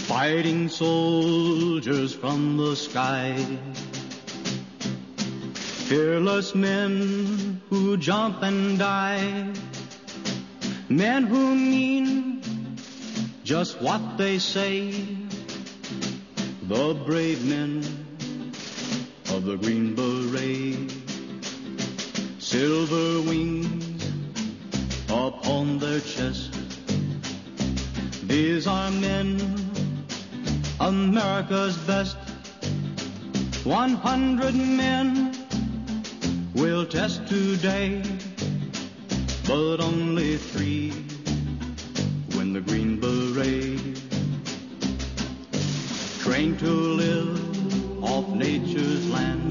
Fighting soldiers from the sky, fearless men who jump and die, men who mean just what they say, the brave men of the Green Beret. Silver wings upon their chest, these are men, America's best. 100 men will test today, but only 3 win the Green Beret. Trained to live off nature's land,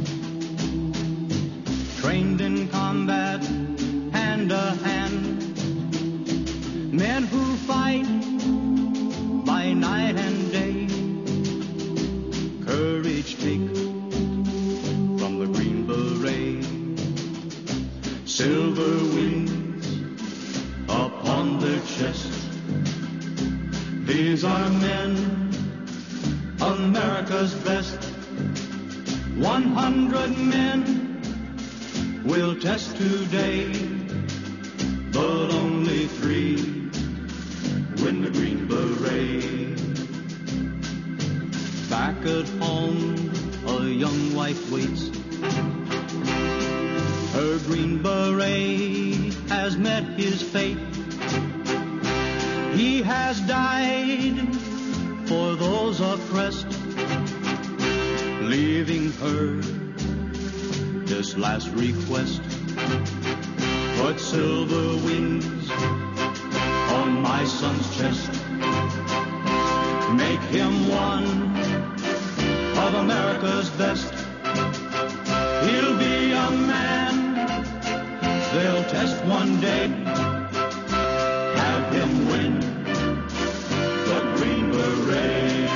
trained in combat hand to hand, men who fight by night and day, courage take from the Green Beret. Silver wings upon their chest, these are men, America's best. 100 men will test today, but only 3 win the Green Beret. Back at home, a young wife waits. Her Green Beret has met his fate. He has died for those oppressed, leaving her this last request. Put silver wings on my son's chest, make him one of America's best. He'll be a man they'll test one day, have him win the Green Beret.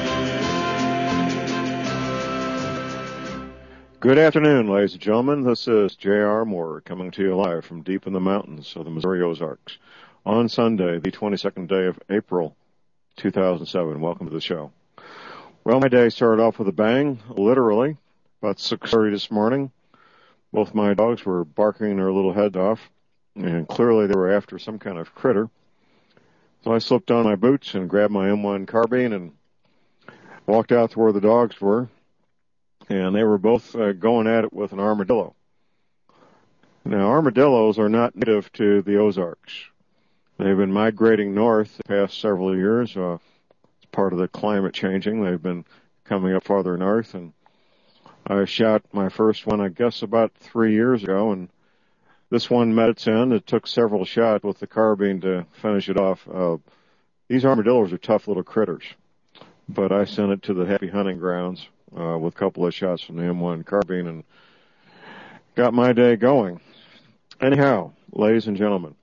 Good afternoon, ladies and gentlemen. This is J.R. Moore coming to you live from deep in the mountains of the Missouri Ozarks on Sunday, the 22nd day of April, 2007. Welcome to the show. Well, my day started off with a bang, literally. About 6:30 this morning, both my dogs were barking their little heads off, and clearly they were after some kind of critter. So I slipped on my boots and grabbed my M1 carbine and walked out to where the dogs were, and they were both going at it with an armadillo. Now, armadillos are not native to the Ozarks. They've been migrating north the past several years. It's part of the climate changing. They've been coming up farther north, and I shot my first one, I guess, about 3 years ago, and this one met its end. It took several shots with the carbine to finish it off. These armadillos are tough little critters, but I sent it to the happy hunting grounds with a couple of shots from the M1 carbine and got my day going. Anyhow, ladies and gentlemen,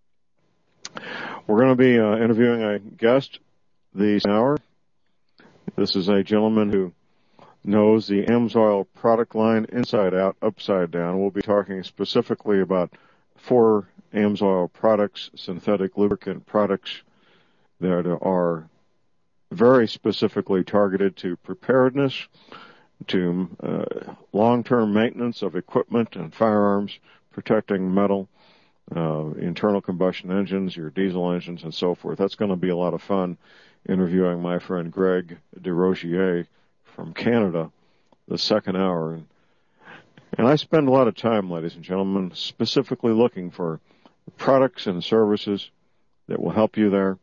we're going to be interviewing a guest this hour. This is a gentleman who knows the AMSOIL product line inside out, upside down. We'll be talking specifically about 4 AMSOIL products, synthetic lubricant products that are very specifically targeted to preparedness, to long-term maintenance of equipment and firearms, protecting metal, internal combustion engines, your diesel engines, and so forth. That's going to be a lot of fun interviewing my friend Greg DeRogier from Canada, the second hour. And I spend a lot of time, ladies and gentlemen, specifically looking for products and services that will help you there.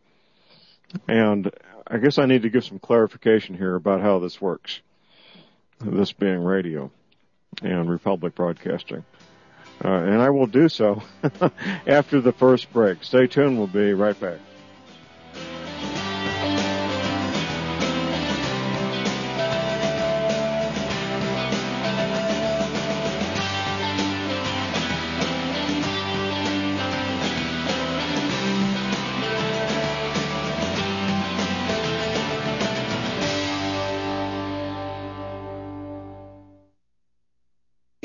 And I guess I need to give some clarification here about how this works, this being radio and Republic Broadcasting. And I will do so after the first break. Stay tuned. We'll be right back.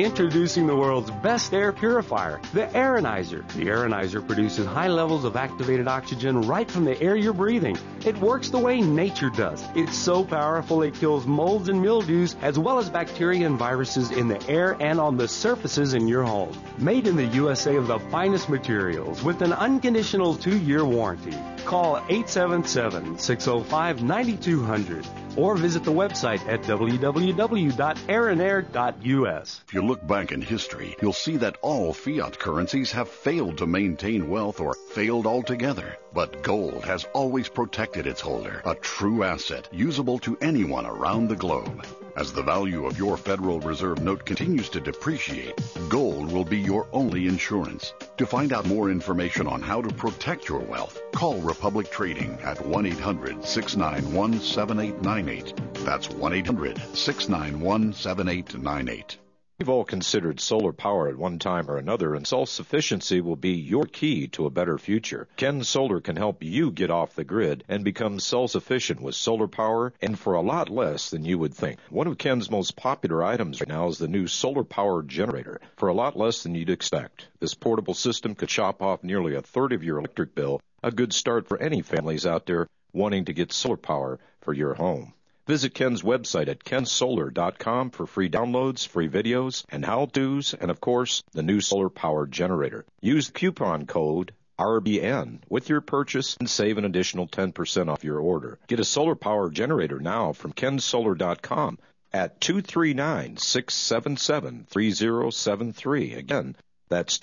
Introducing the world's best air purifier, the Aeronizer. The Aeronizer produces high levels of activated oxygen right from the air you're breathing. It works the way nature does. It's so powerful it kills molds and mildews as well as bacteria and viruses in the air and on the surfaces in your home. Made in the USA of the finest materials with an unconditional 2-year warranty. Call 877-605-9200 or visit the website at www.aeronair.us. If you look back in history, you'll see that all fiat currencies have failed to maintain wealth or failed altogether. But gold has always protected its holder, a true asset usable to anyone around the globe. As the value of your Federal Reserve note continues to depreciate, gold will be your only insurance. To find out more information on how to protect your wealth, call Republic Trading at 1-800-691-7898. That's 1-800-691-7898. We've all considered solar power at one time or another, and self-sufficiency will be your key to a better future. Ken Solar can help you get off the grid and become self-sufficient with solar power, and for a lot less than you would think. One of Ken's most popular items right now is the new solar power generator, for a lot less than you'd expect. This portable system could chop off nearly a third of your electric bill, a good start for any families out there wanting to get solar power for your home. Visit Ken's website at kensolar.com for free downloads, free videos, and how-tos, and, of course, the new solar power generator. Use the coupon code RBN with your purchase and save an additional 10% off your order. Get a solar power generator now from kensolar.com at 239-677-3073. Again, that's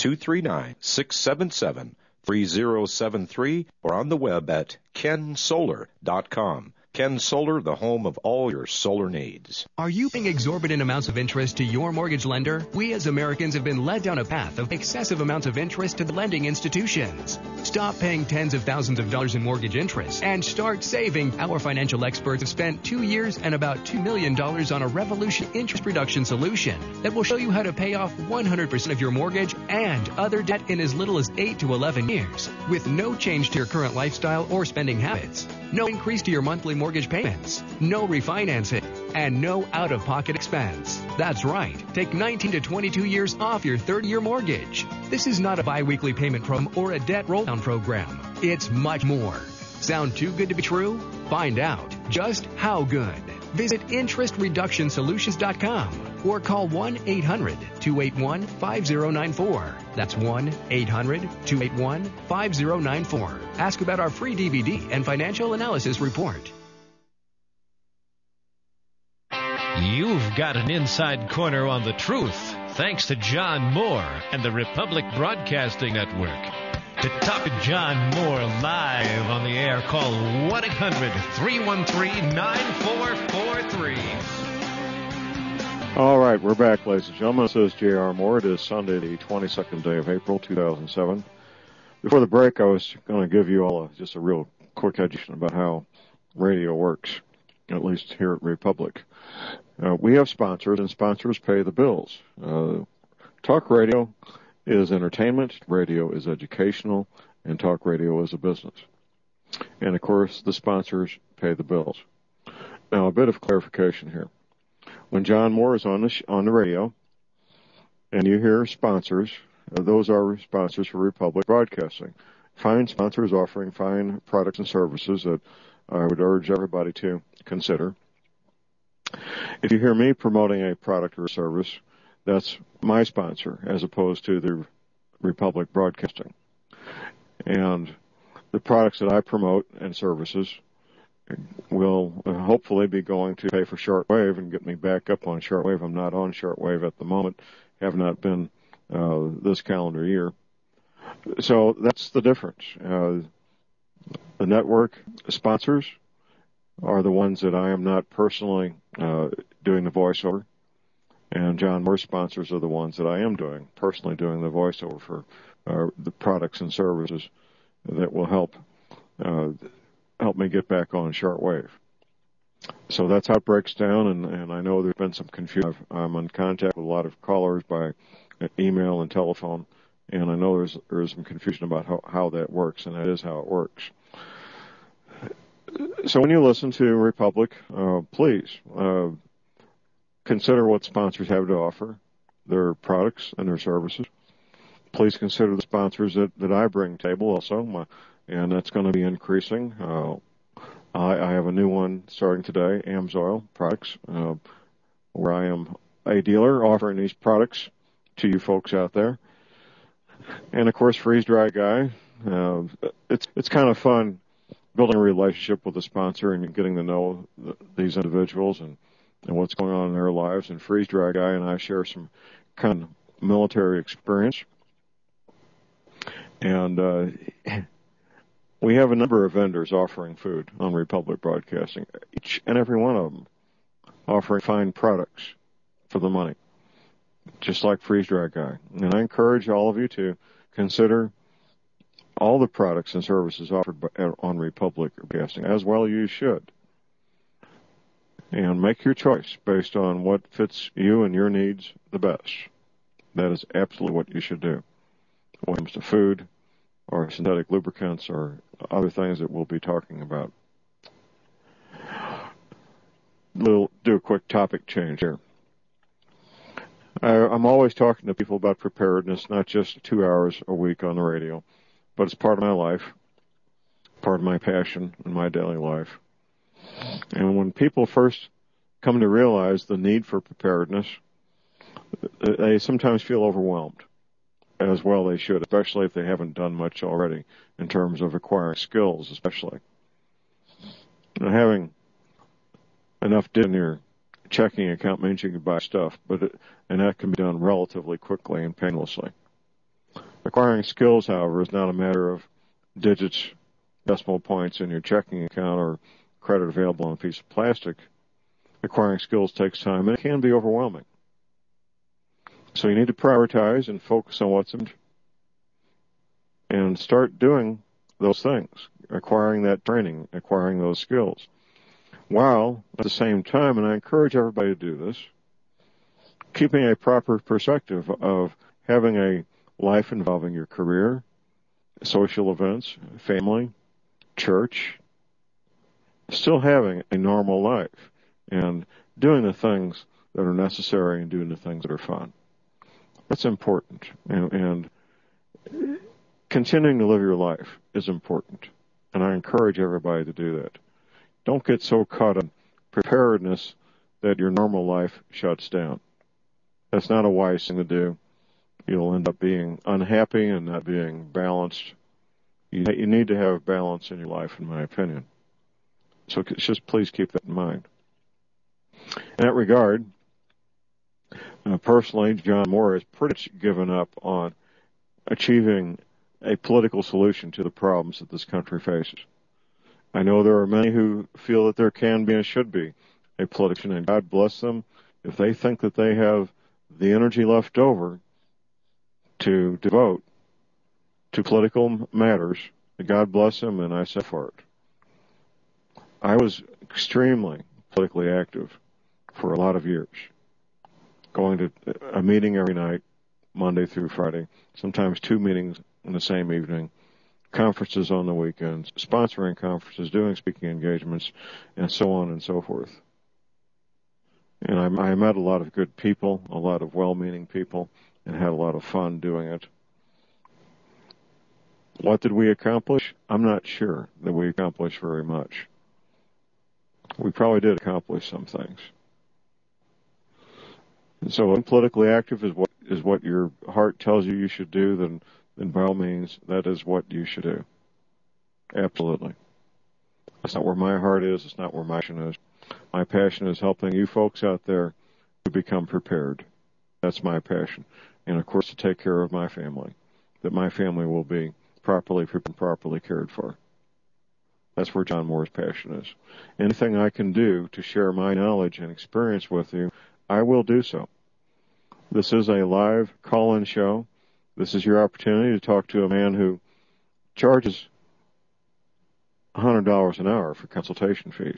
239-677-3073, or on the web at kensolar.com. Ken Solar, the home of all your solar needs. Are you paying exorbitant amounts of interest to your mortgage lender? We as Americans have been led down a path of excessive amounts of interest to the lending institutions. Stop paying tens of thousands of dollars in mortgage interest and start saving. Our financial experts have spent 2 years and about $2 million on a revolution interest reduction solution that will show you how to pay off 100% of your mortgage and other debt in as little as 8 to 11 years with no change to your current lifestyle or spending habits. No increase to your monthly mortgage payments, no refinancing, and no out-of-pocket expense. That's right. Take 19 to 22 years off your 30-year mortgage. This is not a bi-weekly payment program or a debt roll-down program. It's much more. Sound too good to be true? Find out just how good. Visit interestreductionsolutions.com or call 1-800-281-5094. That's 1-800-281-5094. Ask about our free DVD and financial analysis report. You've got an inside corner on the truth, thanks to John Moore and the Republic Broadcasting Network. To talk to John Moore live on the air, call 1-800-313-9443. All right, we're back, ladies and gentlemen. This is J.R. Moore. It is Sunday, the 22nd day of April, 2007. Before the break, I was going to give you all just a real quick education about how radio works, at least here at Republic. We have sponsors, and sponsors pay the bills. Talk radio is entertainment, radio is educational, and talk radio is a business. And, of course, the sponsors pay the bills. Now, a bit of clarification here. When John Moore is on the radio, and you hear sponsors, those are sponsors for Republic Broadcasting. Fine sponsors offering fine products and services that I would urge everybody to consider. If you hear me promoting a product or a service, that's my sponsor as opposed to the Republic Broadcasting. And the products that I promote and services will hopefully be going to pay for shortwave and get me back up on shortwave. I'm not on shortwave at the moment, have not been this calendar year. So that's the difference. The network sponsors are the ones that I am not personally doing the voiceover, and John Moore's sponsors are the ones that I am personally doing the voiceover for the products and services that will help me get back on shortwave. So that's how it breaks down, and I know there's been some confusion. I'm in contact with a lot of callers by email and telephone, and I know there's some confusion about how that works, and that is how it works. So when you listen to Republic, please consider what sponsors have to offer. their products and their services. Please consider the sponsors that I bring to the table also, and that's going to be increasing. I have a new one starting today, AMSOIL Products, where I am a dealer offering these products to you folks out there. And, of course, Freeze Dry Guy. It's kind of fun building a relationship with a sponsor and getting to know these individuals and what's going on in their lives. And Freeze Dry Guy and I share some kind of military experience. And we have a number of vendors offering food on Republic Broadcasting, each and every one of them offering fine products for the money, just like Freeze Dry Guy. And I encourage all of you to consider all the products and services offered on Republic Broadcasting, as well you should. And make your choice based on what fits you and your needs the best. That is absolutely what you should do when it comes to food or synthetic lubricants or other things that we'll be talking about. We'll do a quick topic change here. I'm always talking to people about preparedness, not just 2 hours a week on the radio, but it's part of my life, part of my passion in my daily life. And when people first come to realize the need for preparedness, they sometimes feel overwhelmed, as well they should, especially if they haven't done much already in terms of acquiring skills, especially. Now, having enough in your checking account means you can buy stuff, and that can be done relatively quickly and painlessly. Acquiring skills, however, is not a matter of digits, decimal points in your checking account or credit available on a piece of plastic. Acquiring skills takes time, and it can be overwhelming. So you need to prioritize and focus on what's important and start doing those things, acquiring that training, acquiring those skills. While, at the same time, and I encourage everybody to do this, keeping a proper perspective of having a life involving your career, social events, family, church, still having a normal life and doing the things that are necessary and doing the things that are fun. That's important. And continuing to live your life is important. And I encourage everybody to do that. Don't get so caught in preparedness that your normal life shuts down. That's not a wise thing to do. You'll end up being unhappy and not being balanced. You need to have balance in your life, in my opinion. So just please keep that in mind. In that regard, personally, John Moore has pretty much given up on achieving a political solution to the problems that this country faces. I know there are many who feel that there can be and should be a politician, and God bless them if they think that they have the energy left over to devote to political matters. God bless them, and I say for it. I was extremely politically active for a lot of years, going to a meeting every night, Monday through Friday, sometimes 2 meetings in the same evening, conferences on the weekends, sponsoring conferences, doing speaking engagements, and so on and so forth. And I met a lot of good people, a lot of well-meaning people, and had a lot of fun doing it. What did we accomplish? I'm not sure that we accomplished very much. We probably did accomplish some things. And so when politically active is what your heart tells you should do, then by all means, that is what you should do. Absolutely. That's not where my heart is. It's not where my passion is. My passion is helping you folks out there to become prepared. That's my passion. And, of course, to take care of my family, that my family will be properly prepared and properly cared for. That's where John Moore's passion is. Anything I can do to share my knowledge and experience with you, I will do so. This is a live call-in show. This is your opportunity to talk to a man who charges $100 an hour for consultation fees.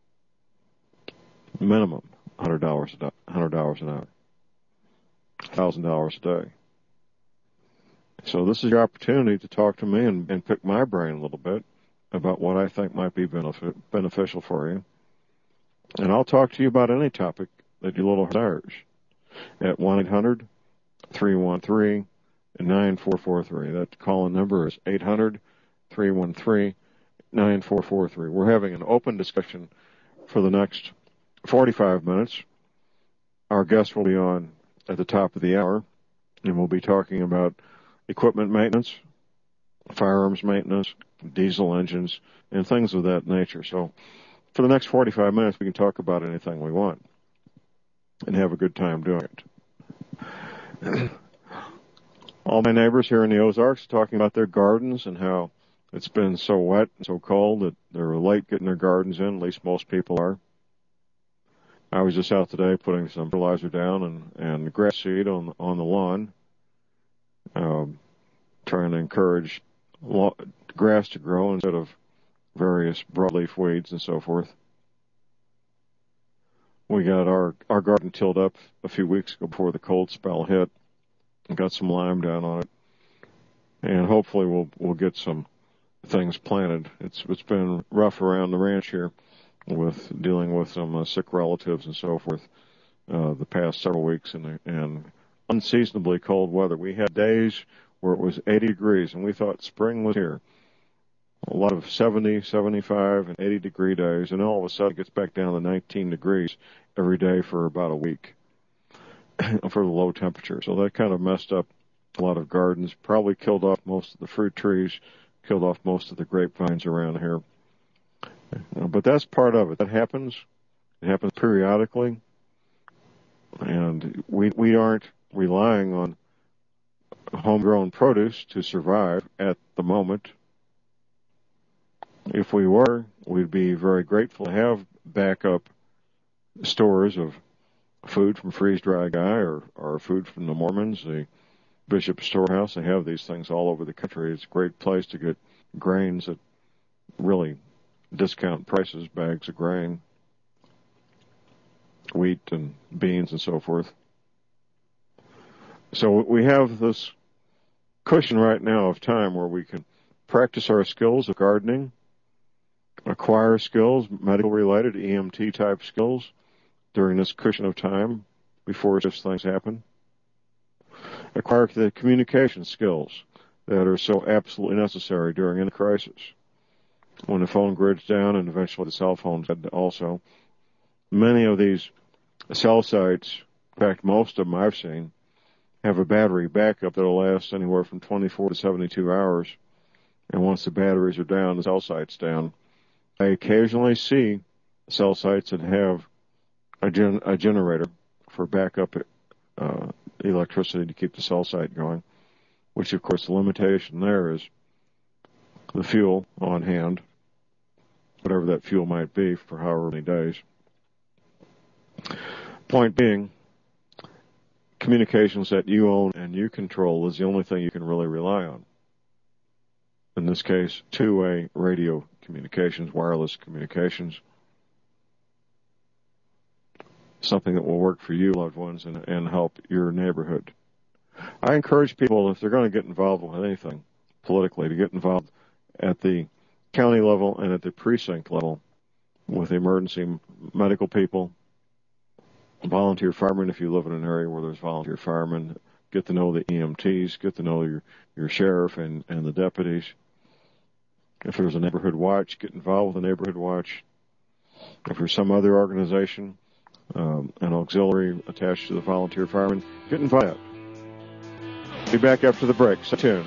Minimum $100 an hour. $1,000 a day. So this is your opportunity to talk to me and pick my brain a little bit about what I think might be beneficial for you. And I'll talk to you about any topic that your little heart desires. at 1-800-313-9443. That call-in number is 800-313-9443. We're having an open discussion for the next 45 minutes. Our guest will be on at the top of the hour, and we'll be talking about equipment maintenance, firearms maintenance, diesel engines, and things of that nature. So for the next 45 minutes, we can talk about anything we want and have a good time doing it. All my neighbors here in the Ozarks are talking about their gardens and how it's been so wet and so cold that they're late getting their gardens in, at least most people are. I was just out today putting some fertilizer down and grass seed on the lawn, trying to encourage grass to grow instead of various broadleaf weeds and so forth. We got our garden tilled up a few weeks ago before the cold spell hit, and got some lime down on it, and hopefully we'll get some things planted. It's been rough around the ranch here with dealing with some sick relatives and so forth the past several weeks, and unseasonably cold weather. We had days where it was 80 degrees, and we thought spring was here. A lot of 70, 75, and 80-degree days, and all of a sudden it gets back down to 19 degrees every day for about a week for the low temperature. So that kind of messed up a lot of gardens, probably killed off most of the fruit trees, killed off most of the grapevines around here. But that's part of it. That happens. It happens periodically. And we aren't relying on homegrown produce to survive at the moment. If we were, we'd be very grateful to have backup stores of food from Freeze Dry Guy or food from the Mormons, the Bishop Storehouse. They have these things all over the country. It's a great place to get grains at really discount prices, bags of grain, wheat and beans and so forth. So we have this cushion right now of time where we can practice our skills of gardening, acquire skills, medical related, EMT type skills during this cushion of time before such things happen. Acquire the communication skills that are so absolutely necessary during any crisis. When the phone grid's down, and eventually the cell phones also. Many of these cell sites, in fact, most of them I've seen, have a battery backup that'll last anywhere from 24 to 72 hours. And once the batteries are down, the cell site's down. I occasionally see cell sites that have a generator for backup electricity to keep the cell site going, which, of course, the limitation there is the fuel on hand, whatever that fuel might be for however many days. Point being, communications that you own and you control is the only thing you can really rely on. In this case, two-way radio communications, wireless communications, something that will work for you, loved ones, and help your neighborhood. I encourage people, if they're going to get involved with anything politically, to get involved at the county level and at the precinct level with emergency medical people, volunteer firemen if you live in an area where there's volunteer firemen. Get to know the EMTs, get to know your sheriff and the deputies. If there's a neighborhood watch, get involved with the neighborhood watch. If there's some other organization, an auxiliary attached to the volunteer firemen, get involved. Be back after the break. Stay tuned.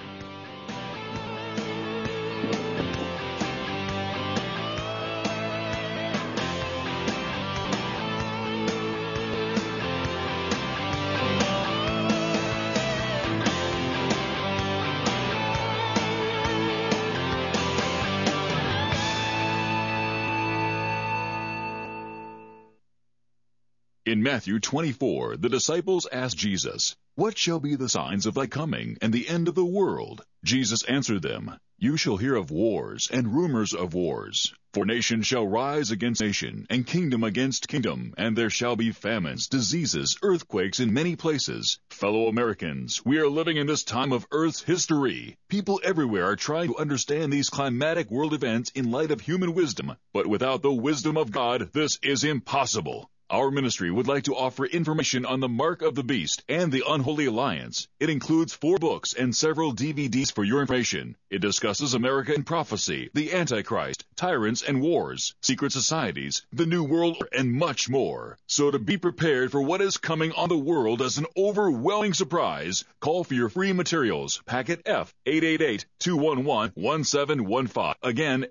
In Matthew 24, the disciples asked Jesus, "What shall be the signs of thy coming and the end of the world?" Jesus answered them, "You shall hear of wars and rumors of wars. For nation shall rise against nation, and kingdom against kingdom, and there shall be famines, diseases, earthquakes in many places. Fellow Americans, we are living in this time of Earth's history. People everywhere are trying to understand these climatic world events in light of human wisdom, but without the wisdom of God, this is impossible. Our ministry would like to offer information on the Mark of the Beast and the Unholy Alliance. It includes 4 books and several DVDs for your information. It discusses America and prophecy, the Antichrist, tyrants and wars, secret societies, the New World Order, and much more. So to be prepared for what is coming on the world as an overwhelming surprise, call for your free materials. Packet F, 888-211-1715. Again,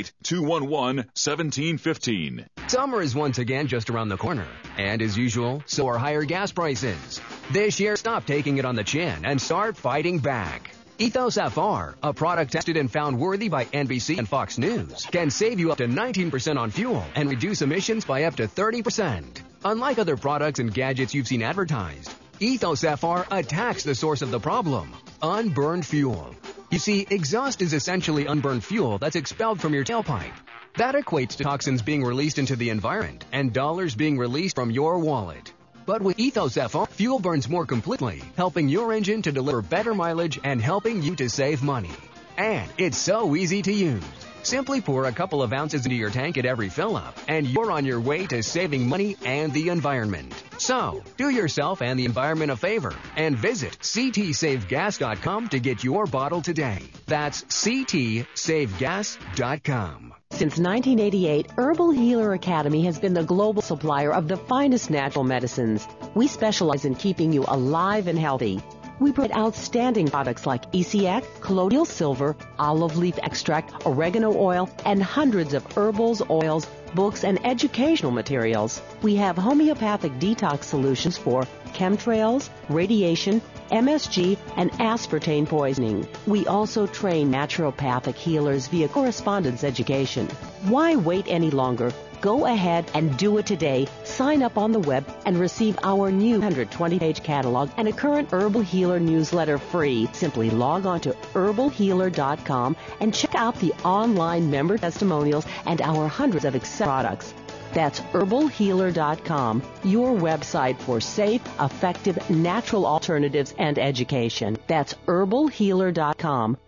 888-211-1715. Summer is once again just around the corner. And as usual, so are higher gas prices. This year, stop taking it on the chin and start fighting back. Ethos FR, a product tested and found worthy by NBC and Fox News, can save you up to 19% on fuel and reduce emissions by up to 30%. Unlike other products and gadgets you've seen advertised, Ethos FR attacks the source of the problem, unburned fuel. You see, exhaust is essentially unburned fuel that's expelled from your tailpipe. That equates to toxins being released into the environment and dollars being released from your wallet. But with Ethos FR, fuel burns more completely, helping your engine to deliver better mileage and helping you to save money. And it's so easy to use. Simply pour a couple of ounces into your tank at every fill-up, and you're on your way to saving money and the environment. So, do yourself and the environment a favor and visit ctsavegas.com to get your bottle today. That's ctsavegas.com. Since 1988, Herbal Healer Academy has been the global supplier of the finest natural medicines. We specialize in keeping you alive and healthy. We provide outstanding products like ECX, colloidal silver, olive leaf extract, oregano oil, and hundreds of herbals, oils, books, and educational materials. We have homeopathic detox solutions for chemtrails, radiation, MSG, and aspartame poisoning. We also train naturopathic healers via correspondence education. Why wait any longer? Go ahead and do it today. Sign up on the web and receive our new 120-page catalog and a current Herbal Healer newsletter free. Simply log on to herbalhealer.com and check out the online member testimonials and our hundreds of products. That's herbalhealer.com, your website for safe, effective, natural alternatives and education. That's herbalhealer.com.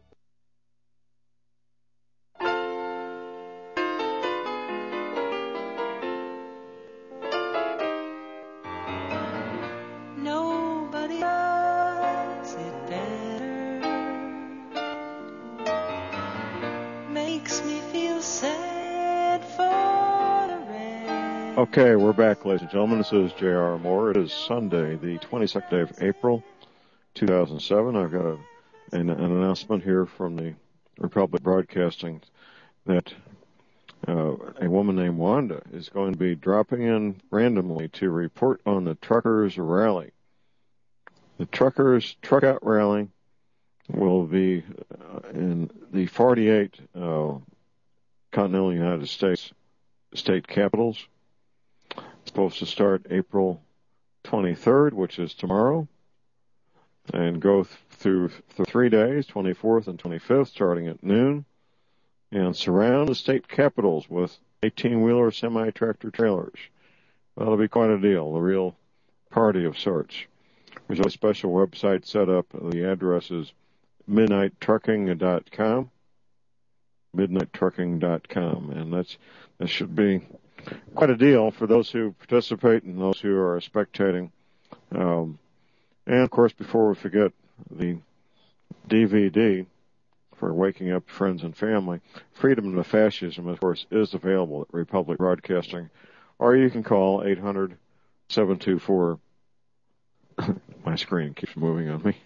Okay, we're back, ladies and gentlemen. This is J.R. Moore. It is Sunday, the 22nd day of April, 2007. I've got an announcement here from the Republic Broadcasting that a woman named Wanda is going to be dropping in randomly to report on the Truckers Rally. The Truckers Truck-Out Rally will be in the 48 continental United States state capitals. It's supposed to start April 23rd, which is tomorrow, and go through 3 days, 24th and 25th, starting at noon, and surround the state capitals with 18-wheeler semi-tractor trailers. That'll be quite a deal, a real party of sorts. There's a special website set up. The address is midnighttrucking.com, midnighttrucking.com, and that should be quite a deal for those who participate and those who are spectating. And, of course, before we forget, the DVD for Waking Up Friends and Family, Freedom to Fascism, of course, is available at Republic Broadcasting, or you can call 800-724. My screen keeps moving on me.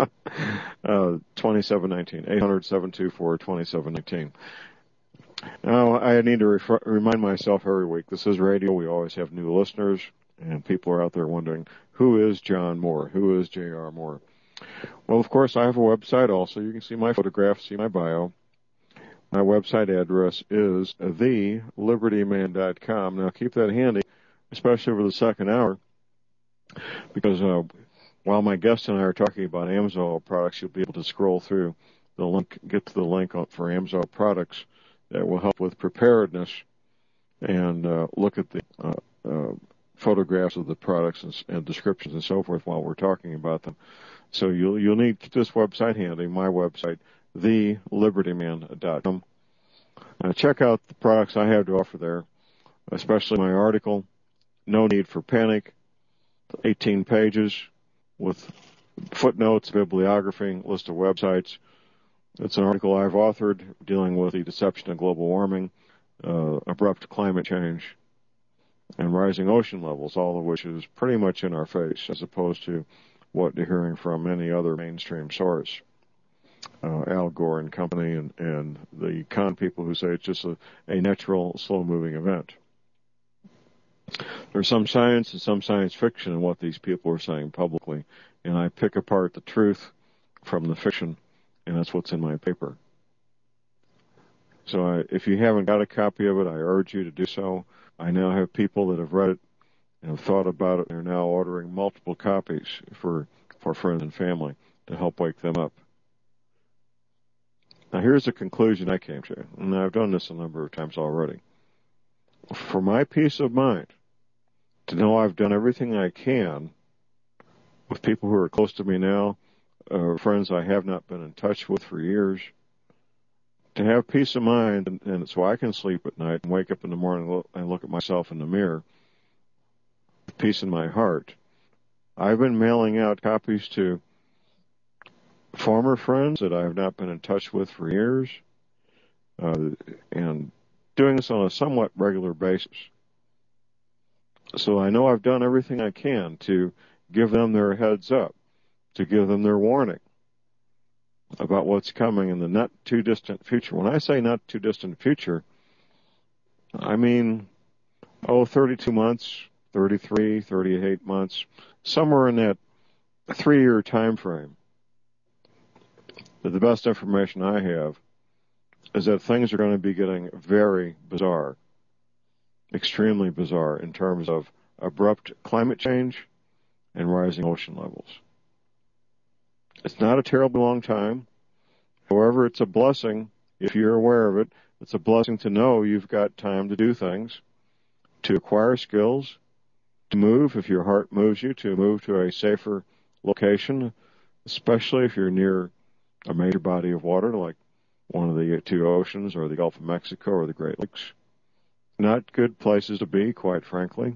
2719, 800-724-2719. Now, I need to remind myself every week, this is radio. We always have new listeners, and people are out there wondering, who is John Moore? Who is J.R. Moore? Well, of course, I have a website also. You can see my photograph, see my bio. My website address is thelibertyman.com. Now, keep that handy, especially over the second hour, because while my guest and I are talking about Amsoil products, you'll be able to scroll through the link, get to the link for Amsoil products that will help with preparedness, and look at the photographs of the products and descriptions and so forth while we're talking about them. So you'll need to keep this website handy, my website, thelibertyman.com. Check out the products I have to offer there, especially my article No Need for Panic, 18 pages with footnotes, bibliography, list of websites. It's an article I've authored dealing with the deception of global warming, abrupt climate change, and rising ocean levels, all of which is pretty much in our face, as opposed to what you're hearing from any other mainstream source. Al Gore and company and the con people who say it's just a natural, slow-moving event. There's some science and some science fiction in what these people are saying publicly, and I pick apart the truth from the fiction, and that's what's in my paper. So if you haven't got a copy of it, I urge you to do so. I now have people that have read it and have thought about it. They're now ordering multiple copies for friends and family to help wake them up. Now, here's the conclusion I came to, and I've done this a number of times already. For my peace of mind, to know I've done everything I can with people who are close to me now, friends I have not been in touch with for years, to have peace of mind, and so I can sleep at night and wake up in the morning and look at myself in the mirror with peace in my heart. I've been mailing out copies to former friends that I have not been in touch with for years, and doing this on a somewhat regular basis. So I know I've done everything I can to give them their heads up, to give them their warning about what's coming in the not too distant future. When I say not too distant future, I mean, 32 months, 33, 38 months, somewhere in that 3-year time frame. But the best information I have is that things are going to be getting very bizarre, extremely bizarre in terms of abrupt climate change and rising ocean levels. It's not a terribly long time. However, it's a blessing, if you're aware of it. It's a blessing to know you've got time to do things, to acquire skills, to move if your heart moves you, to move to a safer location, especially if you're near a major body of water like one of the two oceans or the Gulf of Mexico or the Great Lakes. Not good places to be, quite frankly.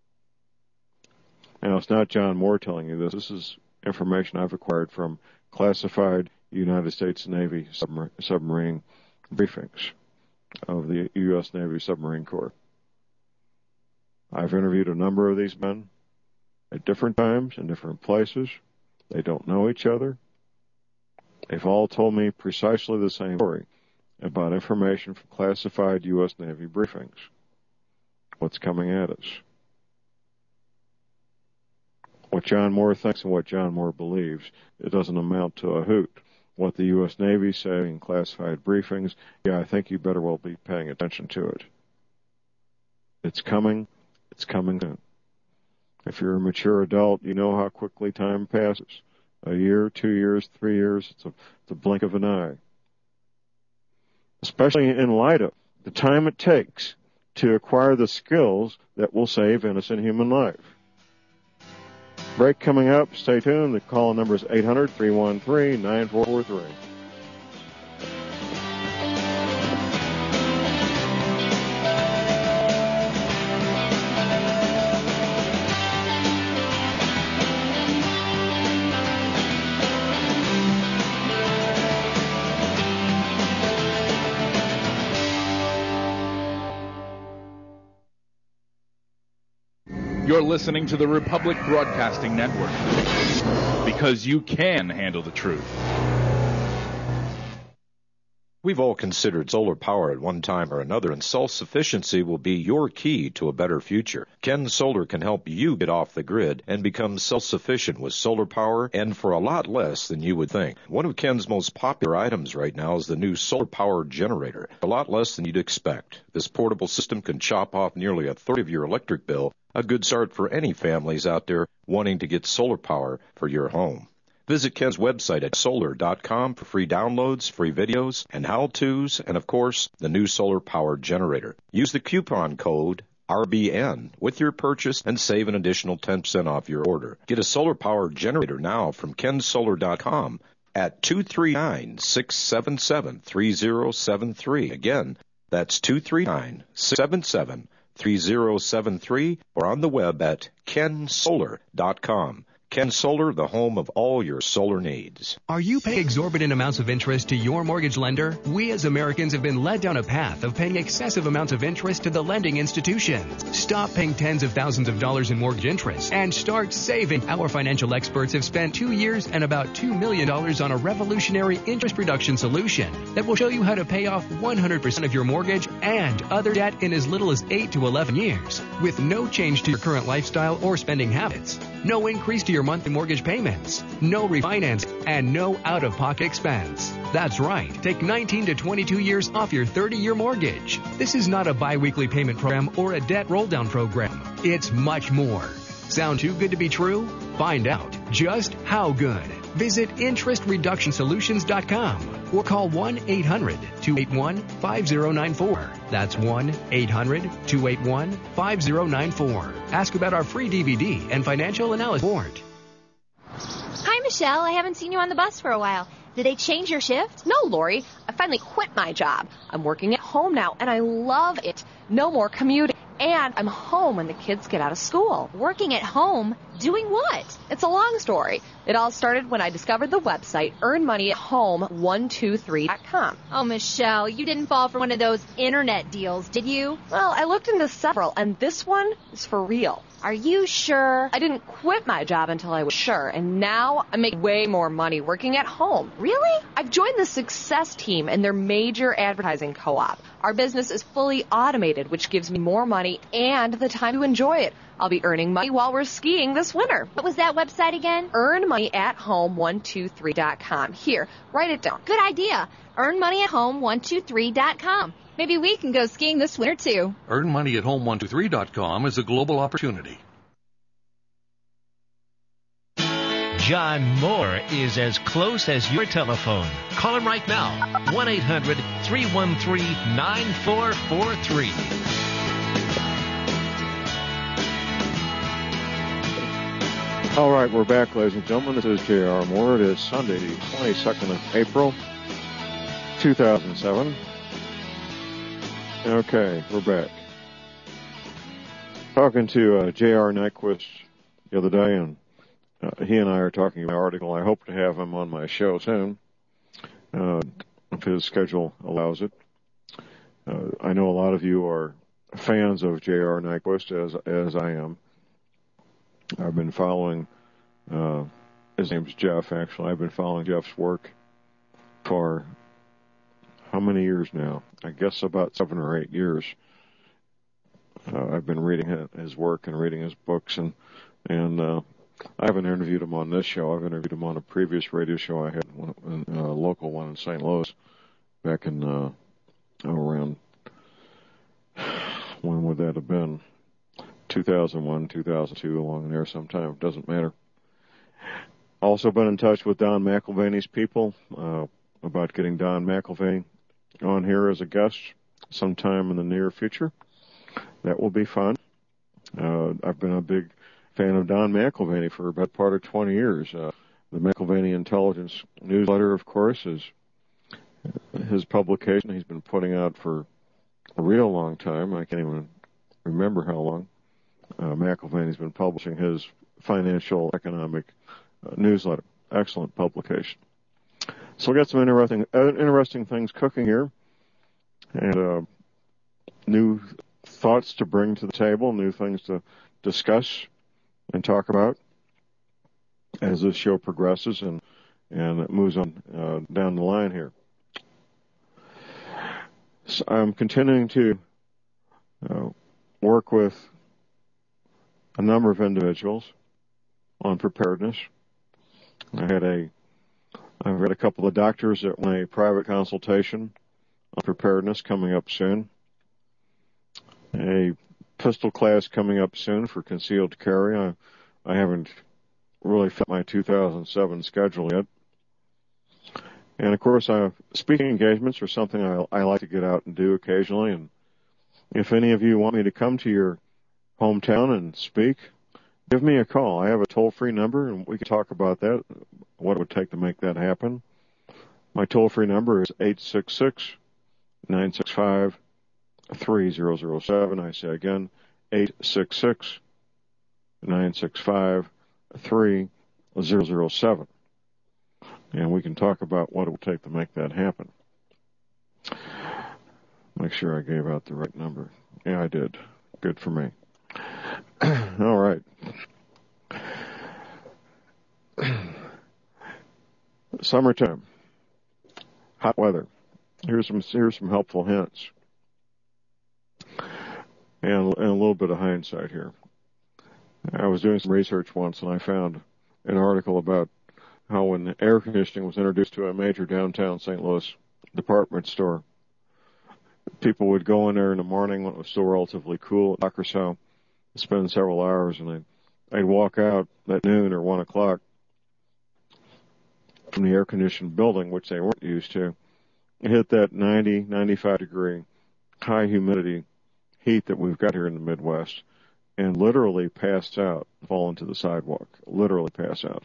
Now, it's not John Moore telling you this. This is information I've acquired from classified United States Navy submarine briefings of the U.S. Navy Submarine Corps. I've interviewed a number of these men at different times in different places. They don't know each other. They've all told me precisely the same story about information from classified U.S. Navy briefings. What's coming at us. What John Moore thinks and what John Moore believes, it doesn't amount to a hoot. What the U.S. Navy say in classified briefings, yeah, I think you better well be paying attention to it. It's coming. It's coming soon. If you're a mature adult, you know how quickly time passes. A year, 2 years, 3 years, it's a blink of an eye. Especially in light of the time it takes to acquire the skills that will save innocent human life. Break coming up. Stay tuned. The call number is 800-313-9443. You're listening to the Republic Broadcasting Network, because you can handle the truth. We've all considered solar power at one time or another, and self-sufficiency will be your key to a better future. Ken Solar can help you get off the grid and become self-sufficient with solar power, and for a lot less than you would think. One of Ken's most popular items right now is the new solar power generator. A lot less than you'd expect. This portable system can chop off nearly a third of your electric bill, a good start for any families out there wanting to get solar power for your home. Visit Ken's website at solar.com for free downloads, free videos, and how-tos, and of course, the new solar power generator. Use the coupon code RBN with your purchase and save an additional 10% off your order. Get a solar power generator now from kensolar.com at 239-677-3073. Again, that's 239-677-3073. 800-281-3073 or on the web at kensolar.com. Ken Solar, the home of all your solar needs. Are you paying exorbitant amounts of interest to your mortgage lender? We as Americans have been led down a path of paying excessive amounts of interest to the lending institutions. Stop paying tens of thousands of dollars in mortgage interest and start saving. Our financial experts have spent 2 years and about $2 million on a revolutionary interest reduction solution that will show you how to pay off 100% of your mortgage and other debt in as little as 8 to 11 years with no change to your current lifestyle or spending habits. No increase to your monthly mortgage payments, no refinance, and no out-of-pocket expense. That's right. Take 19 to 22 years off your 30-year mortgage. This is not a bi-weekly payment program or a debt roll-down program. It's much more. Sound too good to be true? Find out just how good. Visit interestreductionsolutions.com or call 1-800-281-5094. That's 1-800-281-5094. Ask about our free DVD and financial analysis board. Hi, Michelle. I haven't seen you on the bus for a while. Did they change your shift? No, Lori. I finally quit my job. I'm working at home now, and I love it. No more commuting. And I'm home when the kids get out of school. Working at home? Doing what? It's a long story. It all started when I discovered the website earnmoneyathome123.com. Oh, Michelle, you didn't fall for one of those internet deals, did you? Well, I looked into several, and this one is for real. Are you sure? I didn't quit my job until I was sure, and now I make way more money working at home. Really? I've joined the Success Team in their major advertising co-op. Our business is fully automated, which gives me more money and the time to enjoy it. I'll be earning money while we're skiing this winter. What was that website again? earnmoneyathome123.com. Here, write it down. Good idea. earnmoneyathome123.com. Maybe we can go skiing this winter, too. earnmoneyathome123.com is a global opportunity. John Moore is as close as your telephone. Call him right now. 1-800-313-9443. All right, we're back, ladies and gentlemen. This is J.R. Moore. It is Sunday, the 22nd of April, 2007. Okay, we're back. Talking to J.R. Nyquist the other day, and he and I are talking about an article. I hope to have him on my show soon, if his schedule allows it. I know a lot of you are fans of J.R. Nyquist, as I am. I've been following, his name's Jeff, actually. I've been following Jeff's work for how many years now? I guess about 7 or 8 years. I've been reading his work and reading his books, and I haven't interviewed him on this show. I've interviewed him on a previous radio show I had, a local one in St. Louis, back in around, when would that have been? 2001, 2002, along there sometime. Doesn't matter. Also been in touch with Don McIlvaney's people about getting Don McIlvaney on here as a guest sometime in the near future. That will be fun. I've been a big fan of Don McIlvaney for about part of 20 years. The McIlvaney Intelligence newsletter, of course, is his publication he's been putting out for a real long time. I can't even remember how long. McIlvaney's been publishing his financial economic newsletter. Excellent publication. So we got some interesting things cooking here, and new thoughts to bring to the table, new things to discuss and talk about as this show progresses and it moves on down the line here. So I'm continuing to work with a number of individuals on preparedness. I've got a couple of doctors that want a private consultation on preparedness coming up soon. A pistol class coming up soon for concealed carry. I haven't really fit my 2007 schedule yet. And of course, speaking engagements are something I like to get out and do occasionally. And if any of you want me to come to your hometown and speak, give me a call. I have a toll-free number, and we can talk about that, what it would take to make that happen. My toll-free number is 866-965-5500. 866-965-3007. I say again, 866-965-3007. And we can talk about what it will take to make that happen. Make sure I gave out the right number. Yeah, I did. Good for me. All right. Summertime. Hot weather. Here's some helpful hints. And a little bit of hindsight here. I was doing some research once, and I found an article about how when air conditioning was introduced to a major downtown St. Louis department store, people would go in there in the morning when it was still relatively cool, at 1 o'clock or so, spend several hours, and I'd walk out at noon or 1 o'clock from the air-conditioned building, which they weren't used to, and hit that 90, 95-degree high humidity heat that we've got here in the Midwest, and literally pass out, fall into the sidewalk, literally pass out.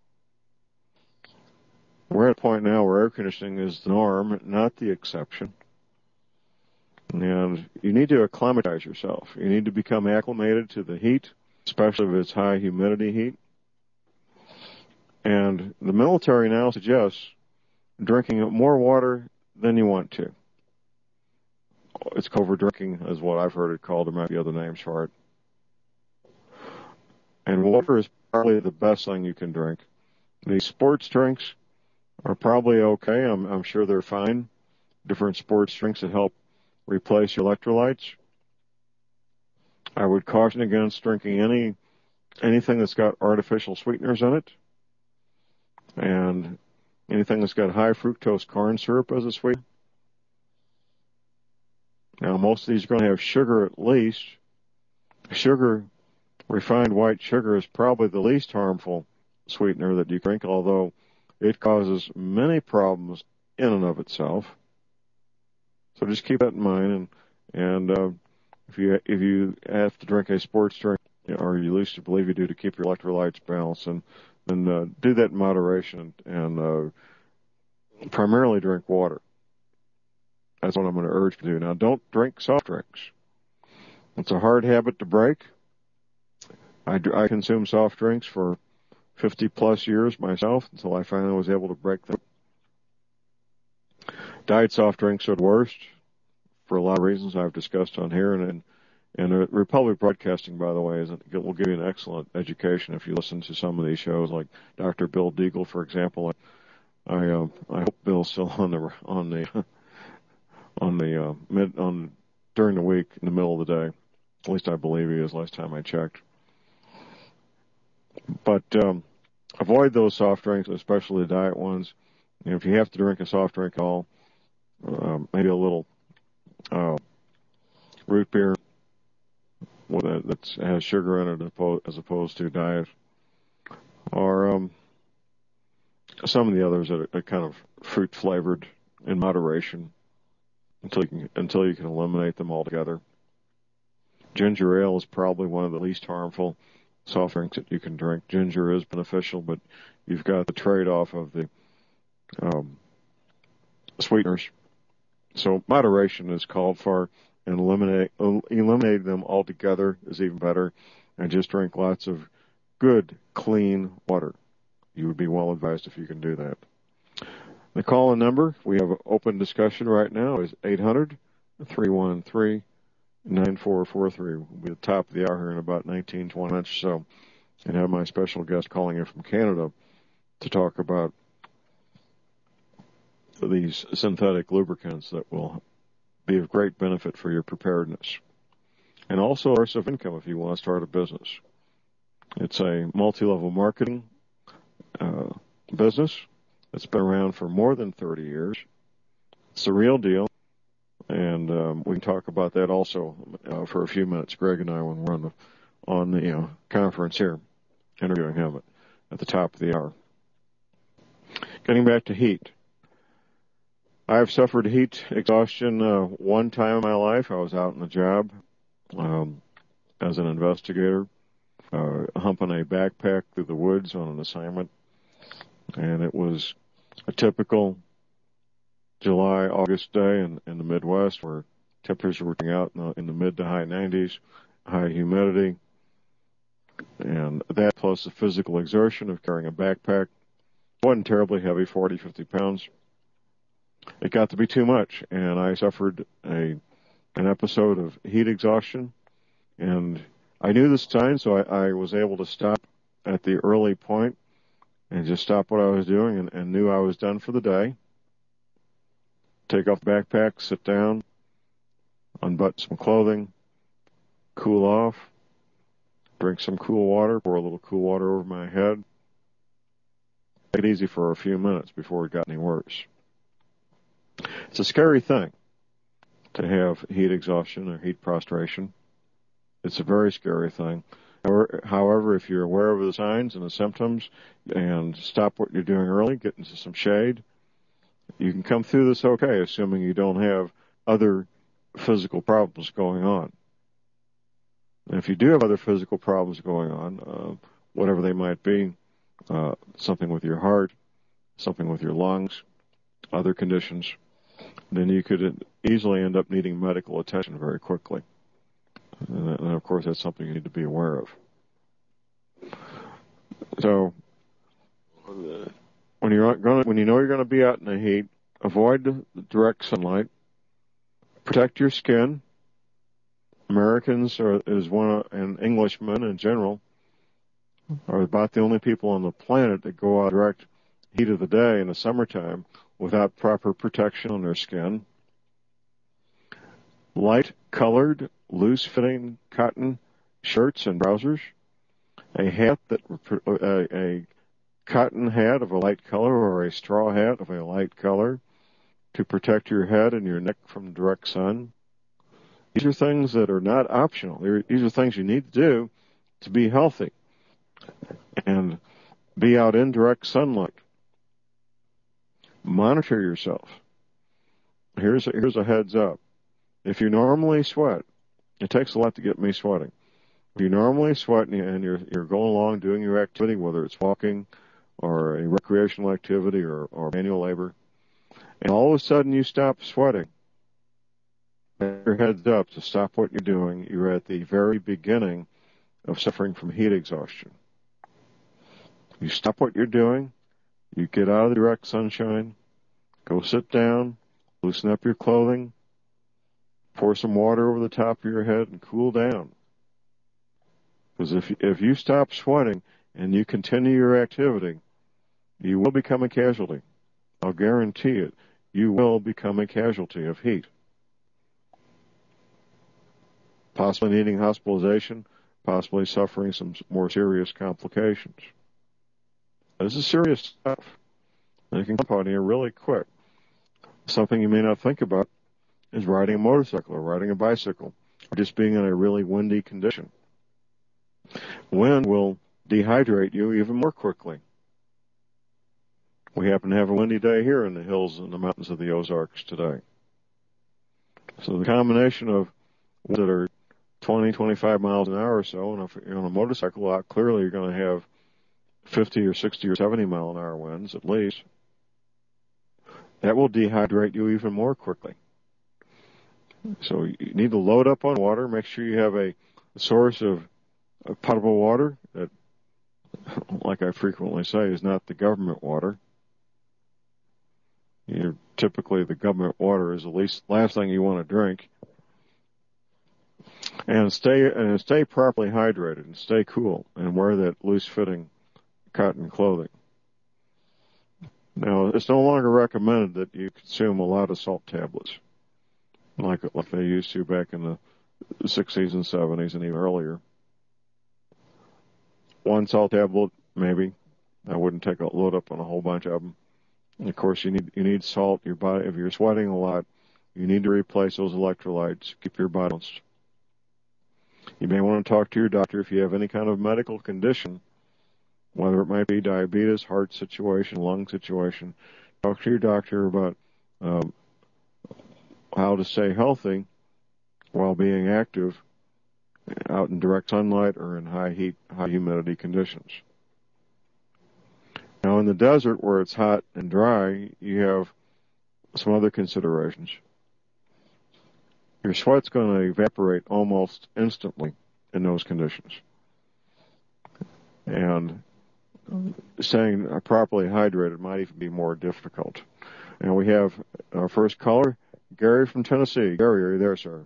We're at a point now where air conditioning is the norm, not the exception. And you need to acclimatize yourself. You need to become acclimated to the heat, especially if it's high humidity heat. And the military now suggests drinking more water than you want to. It's over drinking is what I've heard it called. There might be other names for it. And water is probably the best thing you can drink. These sports drinks are probably okay. I'm sure they're fine. Different sports drinks that help replace your electrolytes. I would caution against drinking anything that's got artificial sweeteners in it, and anything that's got high fructose corn syrup as a sweetener. Now, most of these are going to have sugar at least. Sugar, refined white sugar, is probably the least harmful sweetener that you drink, although it causes many problems in and of itself. So just keep that in mind, and if you have to drink a sports drink, or you at least believe you do, to keep your electrolytes balanced, and then do that in moderation, and primarily drink water. That's what I'm going to urge you to do. Now, don't drink soft drinks. It's a hard habit to break. I consumed soft drinks for 50-plus years myself until I finally was able to break them. Diet soft drinks are the worst for a lot of reasons I've discussed on here, and Republic Broadcasting, by the way, will give you an excellent education if you listen to some of these shows, like Dr. Bill Deagle, for example. I hope Bill's still during the week in the middle of the day. At least I believe he is. Last time I checked. But avoid those soft drinks, especially the diet ones. And if you have to drink a soft drink at all, maybe a little root beer that has sugar in it as opposed to diet, or some of the others that are kind of fruit flavored in moderation until you can eliminate them altogether. Ginger ale is probably one of the least harmful soft drinks that you can drink. Ginger is beneficial, but you've got the trade-off of the sweeteners. So moderation is called for, and eliminating them altogether is even better. And just drink lots of good, clean water. You would be well advised if you can do that. The call-in number, we have an open discussion right now, is 800-313-9443. We'll be at the top of the hour here in about 19, 20 minutes or so, and have my special guest calling in from Canada to talk about these synthetic lubricants that will be of great benefit for your preparedness. And also a source of income if you want to start a business. It's a multi-level marketing business that's been around for more than 30 years. It's the real deal. And we can talk about that also for a few minutes, Greg and I, when we're on the conference here, interviewing him at the top of the hour. Getting back to heat. I've suffered heat exhaustion one time in my life. I was out on the job as an investigator, humping a backpack through the woods on an assignment. And it was a typical July, August day in the Midwest where Temperatures were out in the mid to high 90s, high humidity, and that plus the physical exertion of carrying a backpack. It wasn't terribly heavy, 40, 50 pounds. It got to be too much, and I suffered an episode of heat exhaustion, and I knew the sign, so I was able to stop at the early point and just stop what I was doing and knew I was done for the day. Take off the backpack, sit down, unbutton some clothing, cool off, drink some cool water, pour a little cool water over my head. Take it easy for a few minutes before it got any worse. It's a scary thing to have heat exhaustion or heat prostration. It's a very scary thing. However, if you're aware of the signs and the symptoms and stop what you're doing early, get into some shade, you can come through this okay, assuming you don't have other physical problems going on. And if you do have other physical problems going on, whatever they might be, something with your heart, something with your lungs, other conditions, then you could easily end up needing medical attention very quickly. And of course, that's something you need to be aware of. So, when you know you're going to be out in the heat, avoid the direct sunlight. Protect your skin. Americans and Englishmen in general are about the only people on the planet that go out direct heat of the day in the summertime without proper protection on their skin. Light-colored, loose-fitting cotton shirts and trousers. A cotton hat of a light color or a straw hat of a light color to protect your head and your neck from direct sun. These are things that are not optional. These are things you need to do to be healthy and be out in direct sunlight. Monitor yourself. Here's a heads up. If you normally sweat, it takes a lot to get me sweating. If you normally sweat and you're going along doing your activity, whether it's walking or a recreational activity or manual labor, and all of a sudden you stop sweating, your heads up to stop what you're doing. You're at the very beginning of suffering from heat exhaustion. You stop what you're doing, you get out of the direct sunshine, go sit down, loosen up your clothing, pour some water over the top of your head and cool down. Because if you stop sweating and you continue your activity, you will become a casualty. I'll guarantee it. You will become a casualty of heat. Possibly needing hospitalization, possibly suffering some more serious complications. This is serious stuff. And it can come on here really quick. Something you may not think about is riding a motorcycle or riding a bicycle or just being in a really windy condition. Wind will dehydrate you even more quickly. We happen to have a windy day here in the hills and the mountains of the Ozarks today. So the combination of winds that are 20, 25 miles an hour or so, and if you're on a motorcycle out, clearly you're going to have 50 or 60 or 70 mile an hour winds at least. That will dehydrate you even more quickly. So you need to load up on water. Make sure you have a source of potable water that, like I frequently say, is not the government water. Typically the government water is the last thing you want to drink. And stay properly hydrated and stay cool and wear that loose-fitting cotton clothing. Now, it's no longer recommended that you consume a lot of salt tablets like they used to back in the 60s and 70s and even earlier. One salt tablet, maybe. I wouldn't load up on a whole bunch of them. And of course, you need salt. Your body, if you're sweating a lot, you need to replace those electrolytes. Keep your body balanced. You may want to talk to your doctor if you have any kind of medical condition, whether it might be diabetes, heart situation, lung situation. Talk to your doctor about how to stay healthy while being active out in direct sunlight or in high heat, high humidity conditions. Now, in the desert where it's hot and dry, you have some other considerations. Your sweat's going to evaporate almost instantly in those conditions. And staying properly hydrated might even be more difficult. And we have our first caller, Gary from Tennessee. Gary, are you there, sir?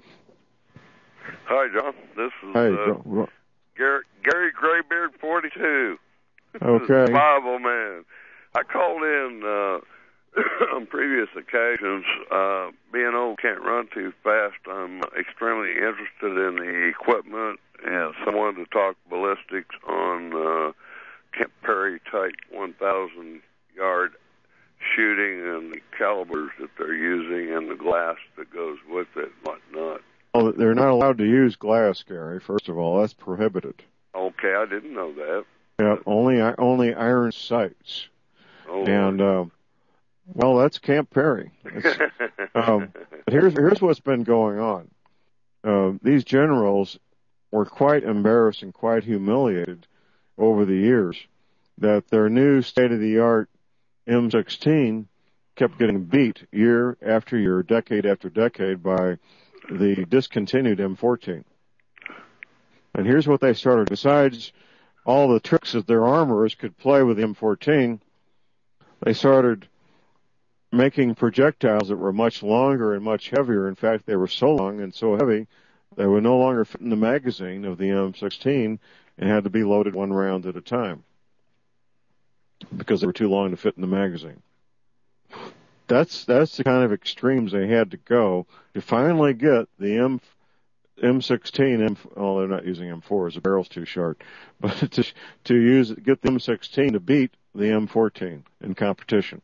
Hi, John. This is Gary Graybeard 42. Okay. Bible man. I called in on previous occasions. Being old, can't run too fast. I'm extremely interested in the equipment, and someone to talk ballistics on Camp Perry type 1,000-yard shooting and the calibers that they're using and the glass that goes with it and whatnot. Well, they're not allowed to use glass, Gary. First of all, that's prohibited. Okay, I didn't know that. Yeah, only iron sights. Oh, and well, that's Camp Perry. But here's what's been going on. These generals were quite embarrassed and quite humiliated over the years that their new state-of-the-art M16 kept getting beat year after year, decade after decade by the discontinued M14. And here's what they started. Besides all the tricks that their armorers could play with the M14, they started making projectiles that were much longer and much heavier. In fact, they were so long and so heavy they would no longer fit in the magazine of the M16 and had to be loaded one round at a time because they were too long to fit in the magazine. That's the kind of extremes they had to go to finally get the M16. Well, they're not using M4s; the barrel's too short. But get the M16 to beat the M14 in competition.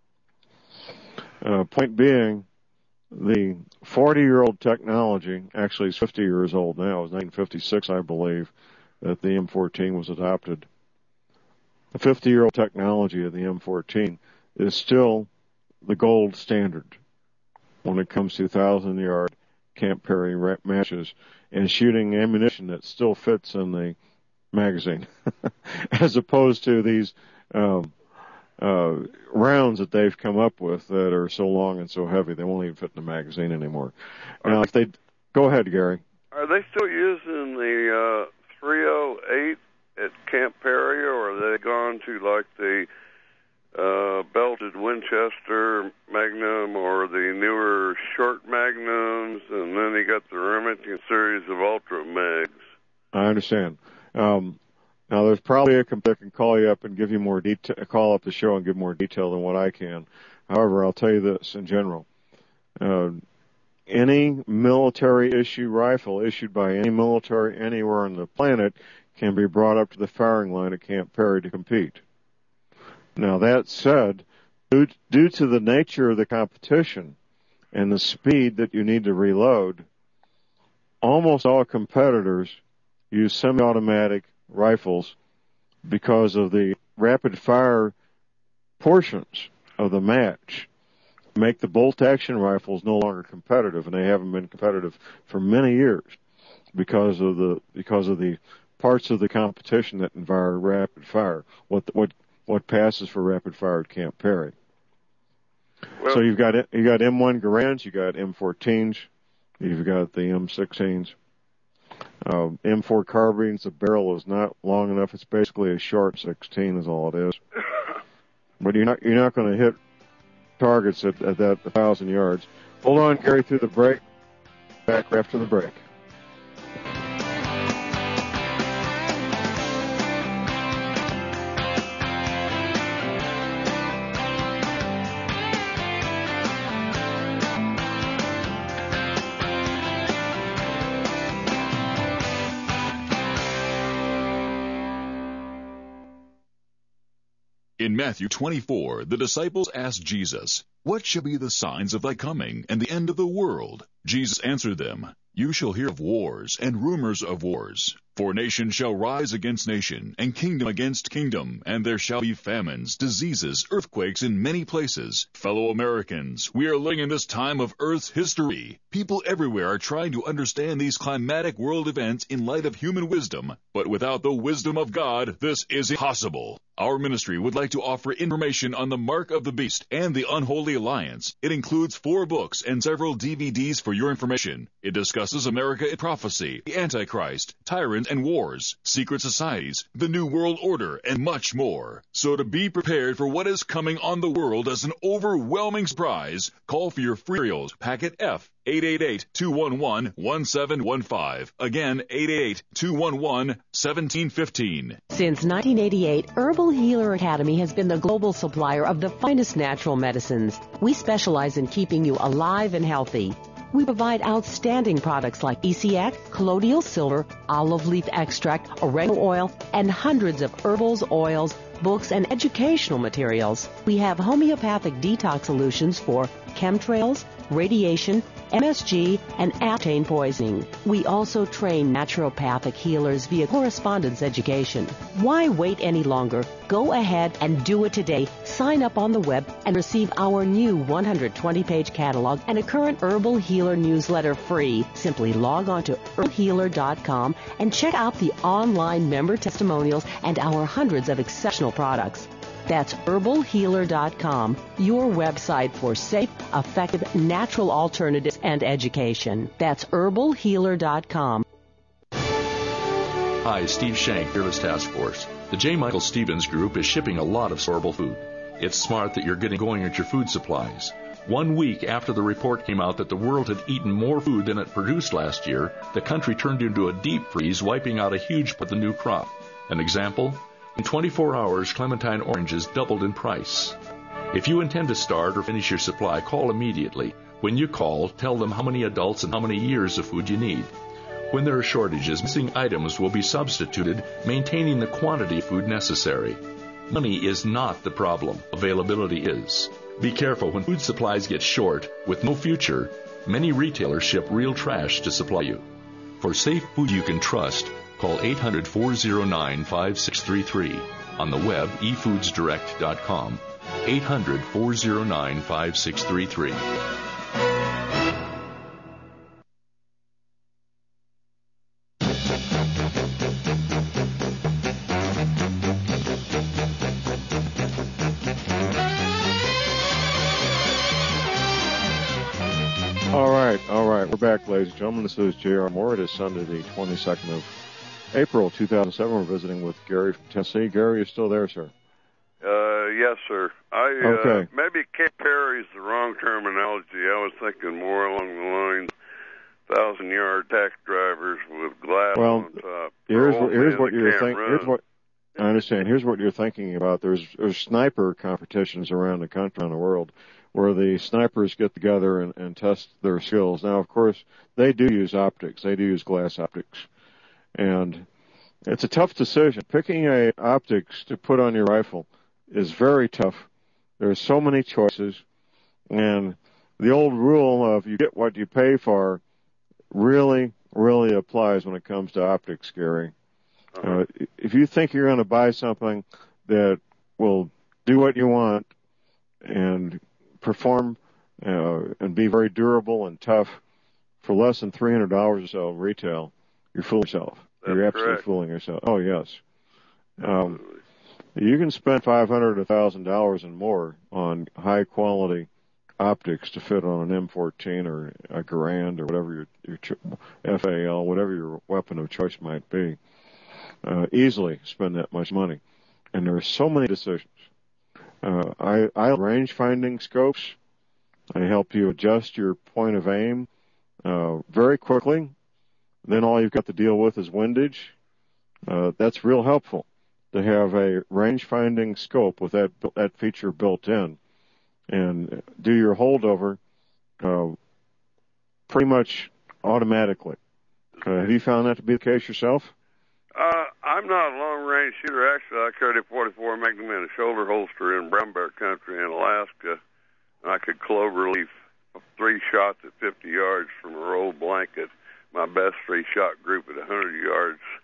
Point being, the 40-year-old technology actually is 50 years old now. It was 1956, I believe, that the M14 was adopted. The 50-year-old technology of the M14 is still the gold standard when it comes to 1,000-yard Camp Perry matches and shooting ammunition that still fits in the magazine, as opposed to these rounds that they've come up with that are so long and so heavy they won't even fit in the magazine anymore. Now, if they go ahead, Gary. Are they still using the 308 at Camp Perry, or are they gone to like the belted Winchester Magnum or the newer short Magnums, and then they got the Remington series of Ultra Mags? I understand. Now, there's probably a computer that can call you up and give you more detail, call up the show and give more detail than what I can. However, I'll tell you this in general. Any military issue rifle issued by any military anywhere on the planet can be brought up to the firing line at Camp Perry to compete. Now, that said, due to the nature of the competition and the speed that you need to reload, almost all competitors use semi-automatic rifles because of the rapid fire portions of the match make the bolt action rifles no longer competitive, and they haven't been competitive for many years because of the parts of the competition that involve rapid fire. What passes for rapid fire at Camp Perry? Well, so you got M1 Garands, you got M14s, you've got the M16s. M4 carbines, the barrel is not long enough. It's basically a short 16 is all it is. But you're not going to hit targets at that 1,000 yards. Hold on, Gary, through the break. Back after the break. In Matthew 24, the disciples asked Jesus, "What shall be the signs of thy coming and the end of the world?" Jesus answered them, "You shall hear of wars and rumors of wars. For nation shall rise against nation, and kingdom against kingdom, and there shall be famines, diseases, earthquakes in many places. Fellow Americans, we are living in this time of Earth's history. People everywhere are trying to understand these climatic world events in light of human wisdom, but without the wisdom of God, this is impossible. Our ministry would like to offer information on the Mark of the Beast and the Unholy Alliance. It includes 4 books and several DVDs for your information. It discusses America in prophecy, the Antichrist, tyrants and wars, secret societies, the New World Order, and much more. So to be prepared for what is coming on the world as an overwhelming surprise, call for your free materials, packet F, 888-211-1715. Again, 888-211-1715. Since 1988, Herbal Healer Academy has been the global supplier of the finest natural medicines. We specialize in keeping you alive and healthy. We provide outstanding products like ECX, colloidal silver, olive leaf extract, oregano oil, and hundreds of herbals, oils, books, and educational materials. We have homeopathic detox solutions for chemtrails, radiation, MSG, and aptane poisoning. We also train naturopathic healers via correspondence education. Why wait any longer? Go ahead and do it today. Sign up on the web and receive our new 120-page catalog and a current Herbal Healer newsletter free. Simply log on to herbalhealer.com and check out the online member testimonials and our hundreds of exceptional products. That's herbalhealer.com, your website for safe, effective, natural alternatives and education. That's herbalhealer.com. Hi, Steve Shank, Fearless Task Force. The J. Michael Stevens Group is shipping a lot of storable food. It's smart that you're getting going at your food supplies. 1 week after the report came out that the world had eaten more food than it produced last year, the country turned into a deep freeze, wiping out a huge part of the new crop. An example? In 24 hours, clementine oranges doubled in price. If you intend to start or finish your supply, call immediately. When you call, tell them how many adults and how many years of food you need. When there are shortages, missing items will be substituted, maintaining the quantity of food necessary. Money is not the problem. Availability is. Be careful when food supplies get short. With no future, many retailers ship real trash to supply you. For safe food you can trust, call 800-409-5633. On the web, efoodsdirect.com. 800-409-5633. All right. We're back, ladies and gentlemen. This is J.R. Moore. It is Sunday, the 22nd of April, 2007. We're visiting with Gary from Tennessee. Gary, you still there, sir? Yes, sir. Okay. Maybe Camp Perry is the wrong terminology. I was thinking more along the lines 1,000-yard taxi drivers with glass on top. Here's what you're thinking. I understand. Here's what you're thinking about. There's sniper competitions around the country, around the world, where the snipers get together and test their skills. Now, of course, they do use optics. They do use glass optics. And it's a tough decision. Picking a optics to put on your rifle is very tough. There's so many choices. And the old rule of you get what you pay for really, really applies when it comes to optics, Gary. If you think you're going to buy something that will do what you want and perform and be very durable and tough for less than $300 or so retail, you're fooling yourself. You're absolutely fooling yourself. Oh, yes. You can spend $500 to $1,000 and more on high-quality optics to fit on an M14 or a Garand or whatever your FAL, whatever your weapon of choice might be. Easily spend that much money. And there are so many decisions. I range-finding scopes. I help you adjust your point of aim very quickly. Then all you've got to deal with is windage. That's real helpful to have a range-finding scope with that feature built in, and do your holdover pretty much automatically. Have you found that to be the case yourself? I'm not a long-range shooter. Actually, I carried a .44 Magnum in a shoulder holster in brown bear country in Alaska, and I could clover leaf 3 shots at 50 yards from a rolled blanket. My best 3-shot group at 100 yards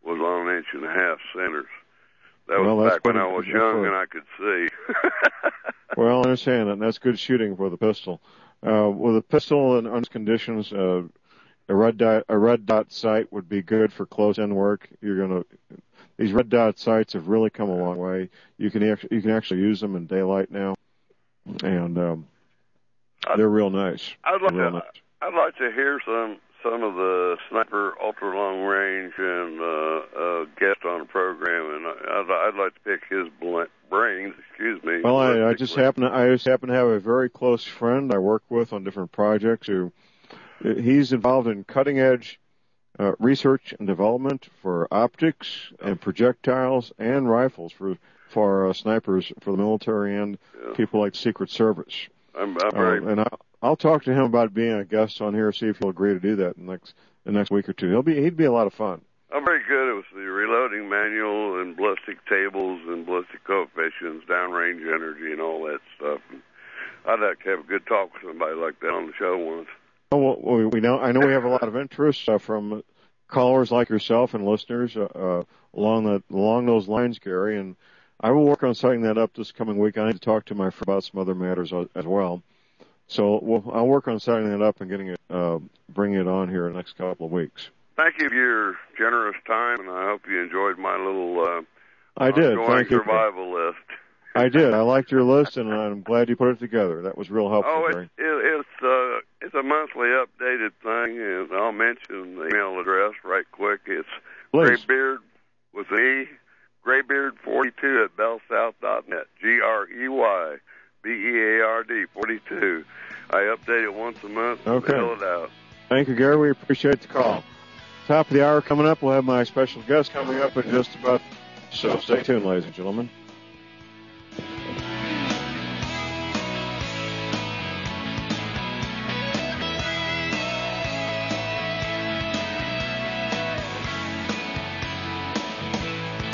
was on 1.5-inch centers. That was back when I was young and I could see. Well, I understand that, and that's good shooting for the pistol. With a pistol in under conditions, a red dot sight would be good for close-in work. These red dot sights have really come a long way. You can actually use them in daylight now, and they're real nice. I'd like to hear some of the sniper ultra long range and guest on the program, and I'd like to pick his brains. Excuse me. Well, I just happen to have a very close friend I work with on different projects he's involved in cutting edge research and development for optics and projectiles and rifles for snipers for the military and people like Secret Service. I'm very... And I'll talk to him about being a guest on here, see if he'll agree to do that in the next week or two. He'd be a lot of fun. I'm very good with the reloading manual and ballistic tables and ballistic coefficients, downrange energy, and all that stuff. And I'd like to have a good talk with somebody like that on the show once. Well, I know we have a lot of interest from callers like yourself and listeners along those lines, Gary, and I will work on setting that up this coming week. I need to talk to my friend about some other matters as well. So I'll work on setting that up and bringing it on here in the next couple of weeks. Thank you for your generous time, and I hope you enjoyed my little I did. Thank you. Survival list. I did. I liked your list, and I'm glad you put it together. That was real helpful, Gary. It's a monthly updated thing, and I'll mention the email address right quick. It's Graybeard with me, Graybeard42 at bellsouth.net, GREYBEARD 42. I update it once a month and fill it out. Thank you, Gary. We appreciate the call. Top of the hour coming up. We'll have my special guest coming up in just about. So stay tuned, ladies and gentlemen.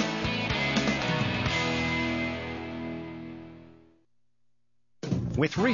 With